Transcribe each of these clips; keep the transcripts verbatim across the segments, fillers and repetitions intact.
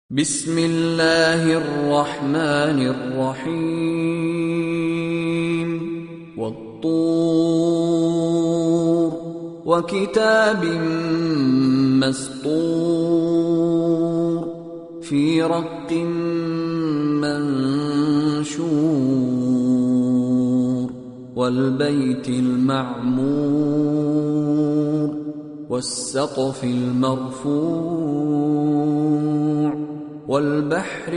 بسم الله الرحمن الرحيم والطور وكتاب مسطور في رق منشور والبيت المعمور والسقف المرفوع والبحر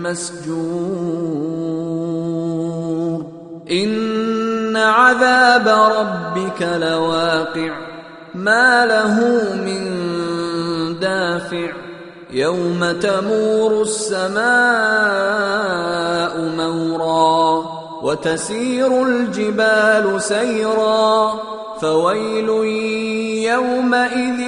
المسجور إن عذاب ربك لواقع ما له من دافع يوم تمور السماء مورا وتسير الجبال سيرا فويل يومئذ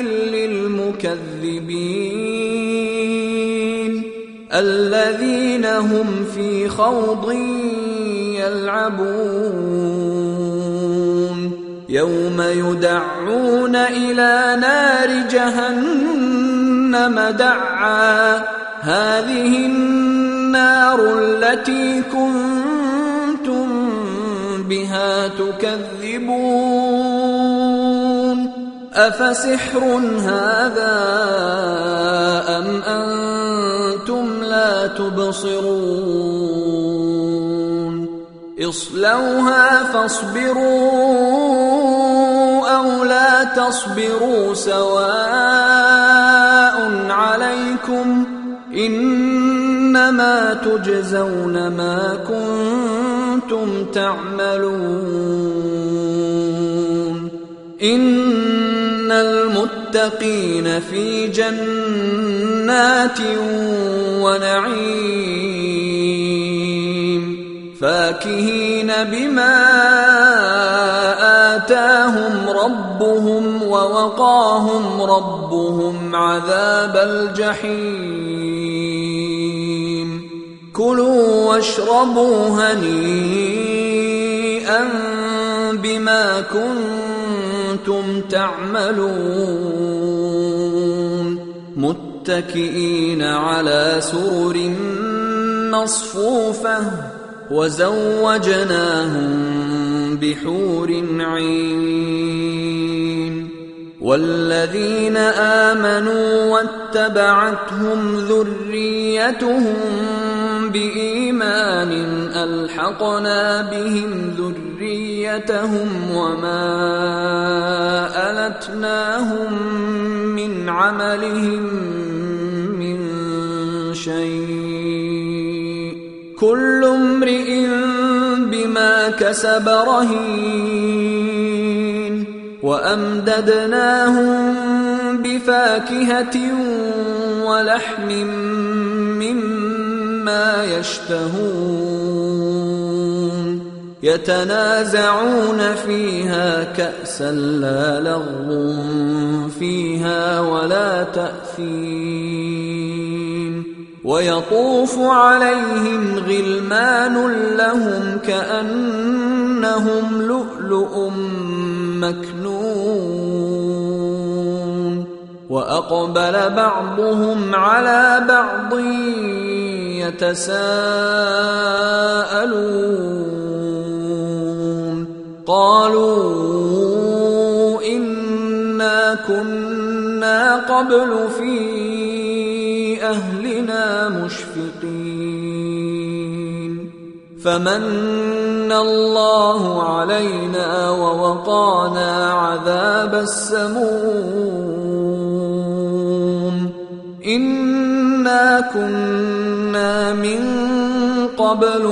للمكذبين الذين هم في خوض يلعبون يوم يدعون إلى نار جهنم دعا هذه النار التي كنتم بها تكذبون أفسحر هذا أم أنتم لا تبصرون اصلوها فاصبروا أو لا تصبروا سواء عليكم إنما تجزون ما كنتم تعملون إن المتقين في جنات ونعيم فاكهين بما آتاهم ربهم ووقاهم ربهم عذاب الجحيم كلوا واشربوا هنيئا بما كنتم تعملون متكئين على سرر مصفوفة وزوجناهم بحور عين والذين آمنوا واتبعتهم ذريتهم بإيمان ألحقنا بهم ذريتهم وما ألتناهم من عملهم من شيء كل امرئ بما كسب رهين وأمددناهم بفاكهة ولحم مما يشتهون يتنازعون فيها كأسا لا لغو فيها ولا تأثيم ويطوف عليهم غلمان لهم كأنهم لؤلؤ مكنون وأقبل بعضهم على بعض يتساءلون قالوا إنا كنا قبل في أهلنا مشفقين فمن الله علينا ووقانا عذاب السموم إنا كنا من قبل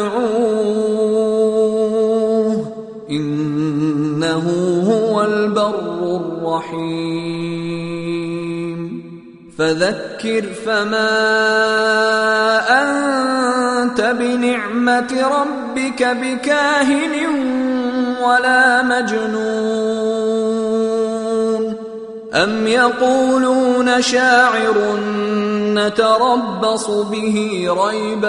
ندعوه إنه هو البر الرحيم فذكر فما أنت بنعمة ربك بكاهن ولا مجنون أم يقولون شاعر نتربص به ريب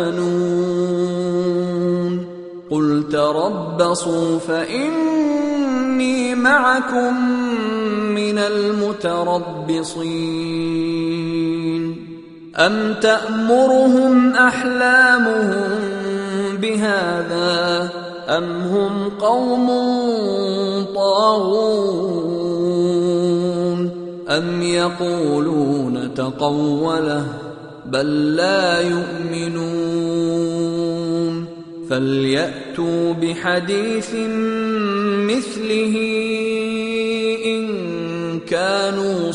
المنون قل تربصوا فإني معكم من المتربصين أم تأمرهم أحلامهم بهذا أم هم قوم طاغون أم يقولون تقوله بل لا يؤمنون فليأتوا بحديث مثله إن كانوا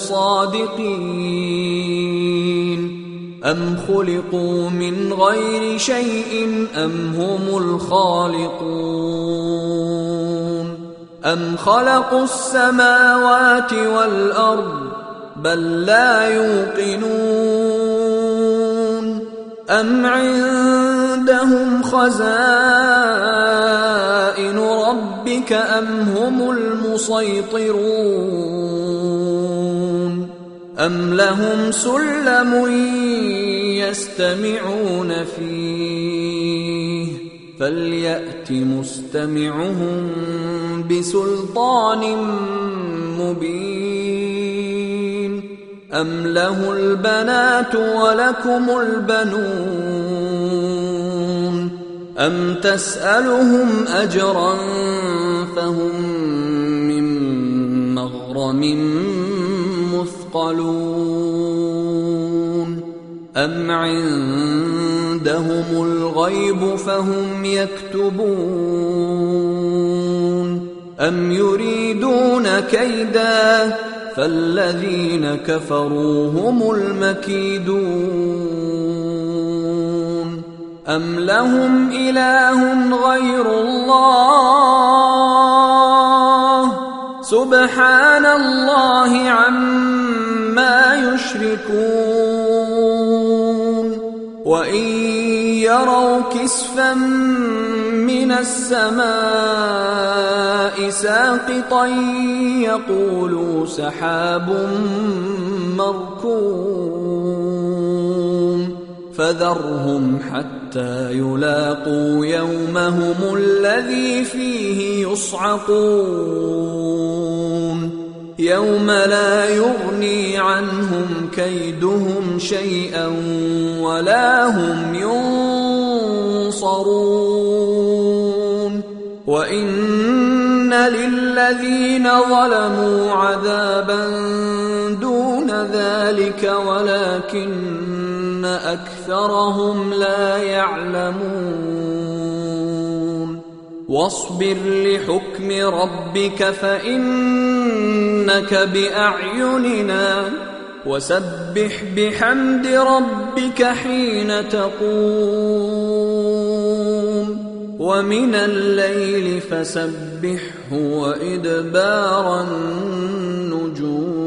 صادقين أم خلقوا من غير شيء أم هم الخالقون أم خلقوا السماوات والأرض بل لا يوقنون أم عندهم خزائن ربك أم هم المسيطرون أم لهم سلم يستمعون فيه فليأت مستمعهم بسلطان مبين أم له البنات ولكم البنون أم تسألهم أجرا فهم من مغرم مثقلون أم عندهم الغيب فهم يكتبون أم يريدون كيدا فالذين كفروا هم المكيدون أم لهم إله غير الله سبحان الله عما يشركون وإن يروا كسفا من السماء ساقطا يقولوا سحاب مركوم فذرهم حتى يلاقوا يومهم الذي فيه يصعقون يوم لا يغني عنهم كيدهم شيئا ولا هم ينصرون وإن للذين ظلموا عذابا دون ذلك ولكن أكثرهم لا يعلمون واصبر لحكم ربك فإنك بأعيننا وسبح بحمد ربك حين تقوم ومن الليل فسبحه وإدبار النجوم